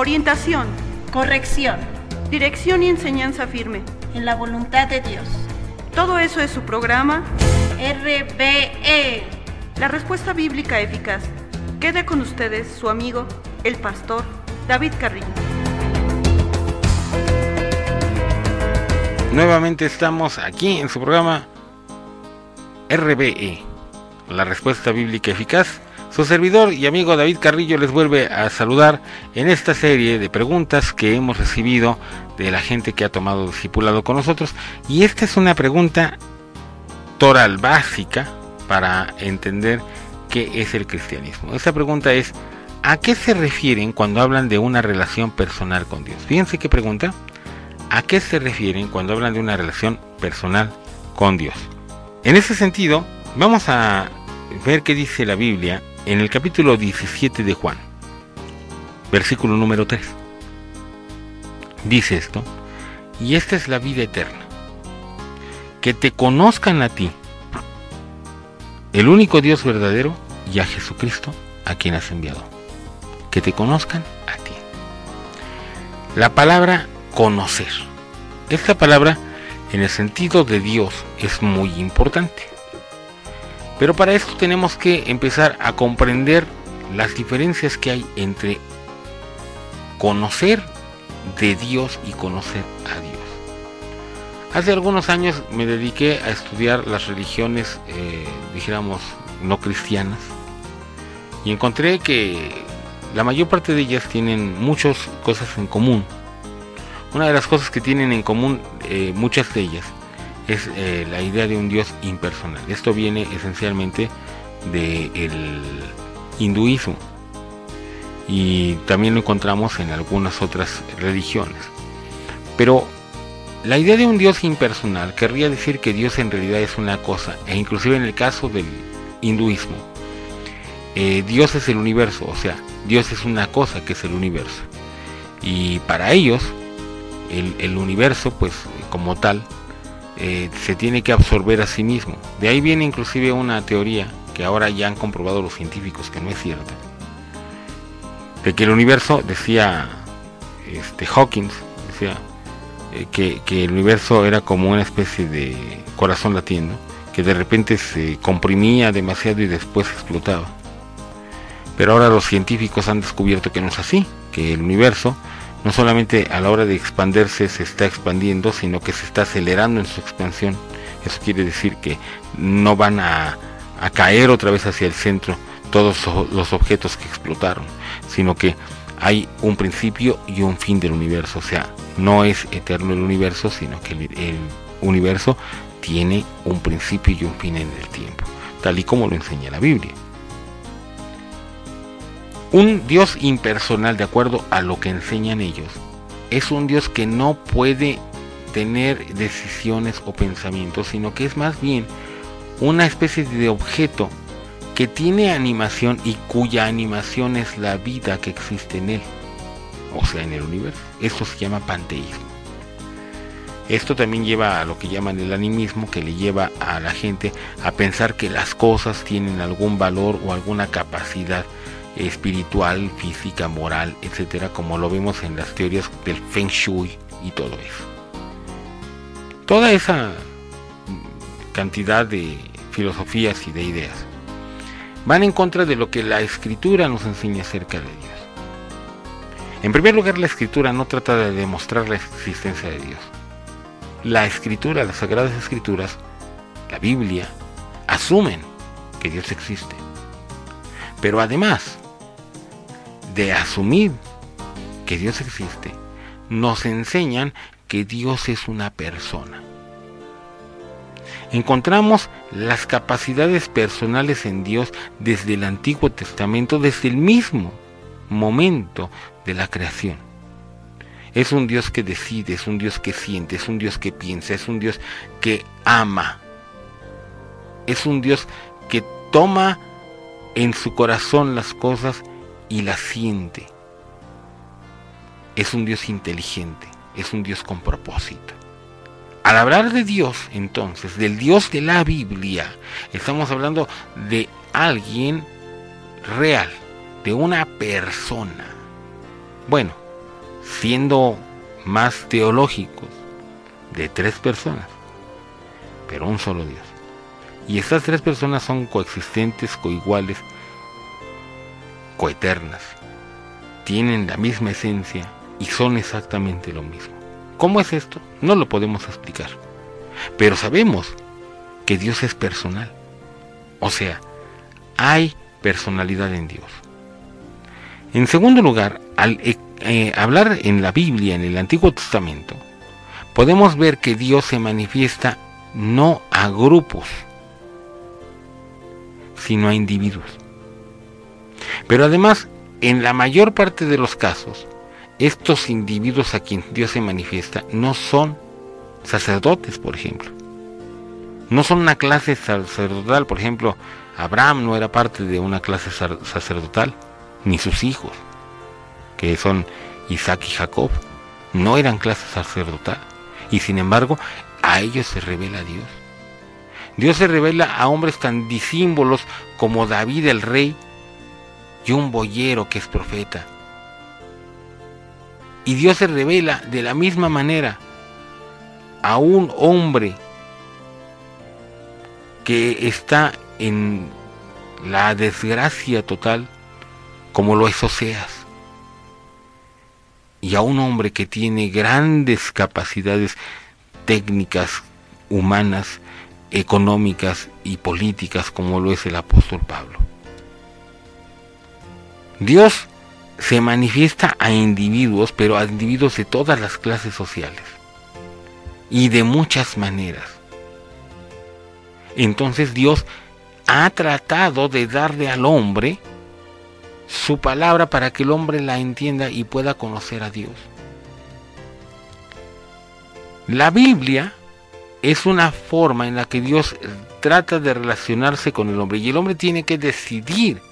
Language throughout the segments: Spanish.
orientación, corrección, dirección y enseñanza firme, en la voluntad de Dios. Todo eso es su programa RBE, la respuesta bíblica eficaz. Quede con ustedes su amigo, el pastor David Carrillo. Nuevamente estamos aquí en su programa RBE, la respuesta bíblica eficaz. Su servidor y amigo David Carrillo les vuelve a saludar en esta serie de preguntas que hemos recibido de la gente que ha tomado discipulado con nosotros. Y esta es una pregunta toral, básica, para entender qué es el cristianismo. Esta pregunta es: ¿a qué se refieren cuando hablan de una relación personal con Dios? Fíjense qué pregunta. ¿A qué se refieren cuando hablan de una relación personal con Dios? En ese sentido, vamos a ver qué dice la Biblia en el capítulo 17 de Juan, versículo número 3. Dice esto: y esta es la vida eterna, que te conozcan a ti, el único Dios verdadero, y a Jesucristo, a quien has enviado. Que te conozcan a ti. La palabra conocer. Esta palabra, en el sentido de Dios, es muy importante. Pero para esto tenemos que empezar a comprender las diferencias que hay entre conocer de Dios y conocer a Dios. Hace algunos años me dediqué a estudiar las religiones, dijéramos, no cristianas, y encontré que la mayor parte de ellas tienen muchas cosas en común. Una de las cosas que tienen en común, muchas de ellas, es la idea de un Dios impersonal. Esto viene esencialmente del hinduismo, y también lo encontramos en algunas otras religiones. Pero la idea de un Dios impersonal querría decir que Dios en realidad es una cosa, e inclusive en el caso del hinduismo, Dios es el universo, o sea, Dios es una cosa que es el universo. Y para ellos, el universo, pues como tal, se tiene que absorber a sí mismo. De ahí viene inclusive una teoría que ahora ya han comprobado los científicos que no es cierta, de que el universo, decía Hawkins, decía que el universo era como una especie de corazón latiendo, que de repente se comprimía demasiado y después explotaba. Pero ahora los científicos han descubierto que no es así, que el universo no solamente a la hora de expandirse se está expandiendo, sino que se está acelerando en su expansión. Eso quiere decir que no van a caer otra vez hacia el centro todos los objetos que explotaron, sino que hay un principio y un fin del universo. O sea, no es eterno el universo, sino que el universo tiene un principio y un fin en el tiempo, tal y como lo enseña la Biblia. Un Dios impersonal, de acuerdo a lo que enseñan ellos, es un Dios que no puede tener decisiones o pensamientos, sino que es más bien una especie de objeto que tiene animación y cuya animación es la vida que existe en él, o sea, en el universo. Esto se llama panteísmo. Esto también lleva a lo que llaman el animismo, que le lleva a la gente a pensar que las cosas tienen algún valor o alguna capacidad espiritual, física, moral, etcétera, como lo vemos en las teorías del Feng Shui y todo eso. Toda esa cantidad de filosofías y de ideas van en contra de lo que la Escritura nos enseña acerca de Dios. En primer lugar, la Escritura no trata de demostrar la existencia de Dios. La Escritura, las Sagradas Escrituras, la Biblia, asumen que Dios existe. Pero además de asumir que Dios existe, nos enseñan que Dios es una persona. Encontramos las capacidades personales en Dios desde el Antiguo Testamento, desde el mismo momento de la creación. Es un Dios que decide, es un Dios que siente, es un Dios que piensa, es un Dios que ama. Es un Dios que toma en su corazón las cosas y las siente. Es un Dios inteligente, es un Dios con propósito. Al hablar de Dios, entonces, del Dios de la Biblia, estamos hablando de alguien real, de una persona. Bueno, siendo más teológicos, de 3 personas, pero un solo Dios. Y estas 3 personas son coexistentes, coiguales, coeternas. Tienen la misma esencia y son exactamente lo mismo. ¿Cómo es esto? No lo podemos explicar. Pero sabemos que Dios es personal. O sea, hay personalidad en Dios. En segundo lugar, al hablar en la Biblia, en el Antiguo Testamento, podemos ver que Dios se manifiesta no a grupos, sino a individuos. Pero además, en la mayor parte de los casos, estos individuos a quien Dios se manifiesta no son sacerdotes, por ejemplo. No son una clase sacerdotal. Por ejemplo, Abraham no era parte de una clase sacerdotal, ni sus hijos, que son Isaac y Jacob, no eran clase sacerdotal. Y sin embargo, a ellos se revela Dios. Dios se revela a hombres tan disímbolos como David el rey y un boyero que es profeta. Y Dios se revela de la misma manera a un hombre que está en la desgracia total, como lo es Oseas, y a un hombre que tiene grandes capacidades técnicas, humanas, económicas y políticas, como lo es el apóstol Pablo. Dios se manifiesta a individuos, pero a individuos de todas las clases sociales y de muchas maneras. Entonces Dios ha tratado de darle al hombre su palabra para que el hombre la entienda y pueda conocer a Dios. La Biblia es una forma en la que Dios trata de relacionarse con el hombre, y el hombre tiene que decidir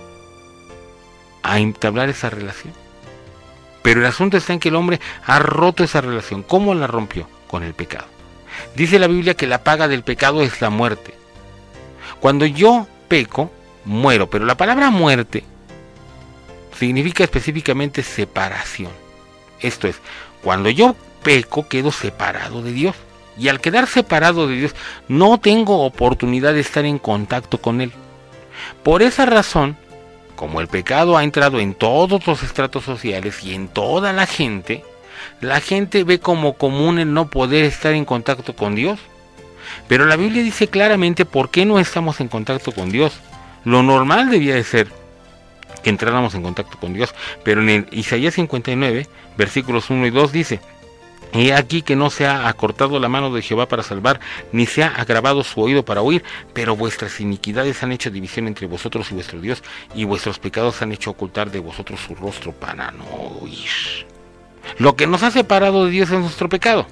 a entablar esa relación. Pero el asunto está en que el hombre ha roto esa relación. ¿Cómo la rompió? Con el pecado. Dice la Biblia que la paga del pecado es la muerte. Cuando yo peco, muero, pero la palabra muerte significa específicamente separación. Esto es, cuando yo peco, quedo separado de Dios. Y al quedar separado de Dios, no tengo oportunidad de estar en contacto con Él. Por esa razón, como el pecado ha entrado en todos los estratos sociales y en toda la gente ve como común el no poder estar en contacto con Dios. Pero la Biblia dice claramente por qué no estamos en contacto con Dios. Lo normal debía de ser que entráramos en contacto con Dios, pero en el Isaías 59, versículos 1 y 2 dice: He aquí que no se ha acortado la mano de Jehová para salvar, ni se ha agravado su oído para oír, pero vuestras iniquidades han hecho división entre vosotros y vuestro Dios, y vuestros pecados han hecho ocultar de vosotros su rostro para no oír. Lo que nos ha separado de Dios es nuestro pecado.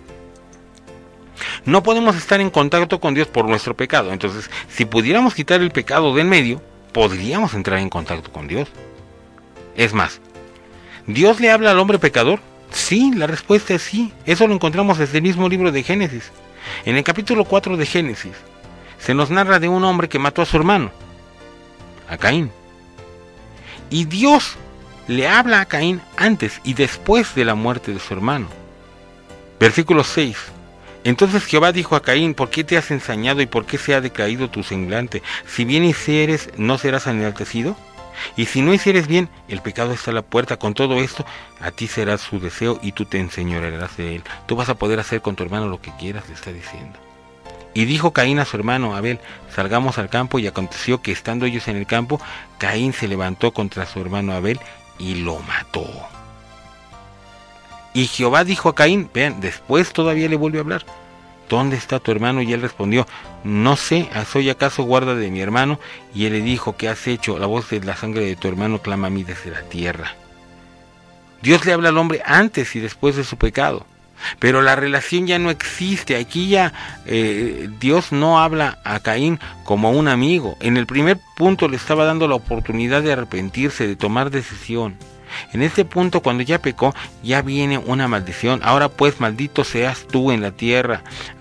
No podemos estar en contacto con Dios por nuestro pecado. Entonces, si pudiéramos quitar el pecado de en medio, podríamos entrar en contacto con Dios. Es más, ¿Dios le habla al hombre pecador? Sí, la respuesta es sí. Eso lo encontramos desde el mismo libro de Génesis. En el capítulo 4 de Génesis, se nos narra de un hombre que mató a su hermano, a Caín. Y Dios le habla a Caín antes y después de la muerte de su hermano. Versículo 6. Entonces Jehová dijo a Caín: ¿por qué te has ensañado y por qué se ha decaído tu semblante? Si bien hicieres, ¿no serás enaltecido? Y si no hicieres bien, el pecado está a la puerta. Con todo esto, a ti será su deseo y tú te enseñorearás de él. Tú vas a poder hacer con tu hermano lo que quieras, le está diciendo. Y dijo Caín a su hermano Abel: salgamos al campo. Y aconteció que estando ellos en el campo, Caín se levantó contra su hermano Abel y lo mató. Y Jehová dijo a Caín, vean, después todavía le volvió a hablar: ¿dónde está tu hermano? Y él respondió: no sé, ¿soy acaso guarda de mi hermano? Y él le dijo: ¿qué has hecho? La voz de la sangre de tu hermano clama a mí desde la tierra. Dios le habla al hombre antes y después de su pecado, pero la relación ya no existe. Aquí ya Dios no habla a Caín como a un amigo. En el primer punto le estaba dando la oportunidad de arrepentirse, de tomar decisión. En este punto, cuando ya pecó, ya viene una maldición. Ahora pues, maldito seas tú en la tierra,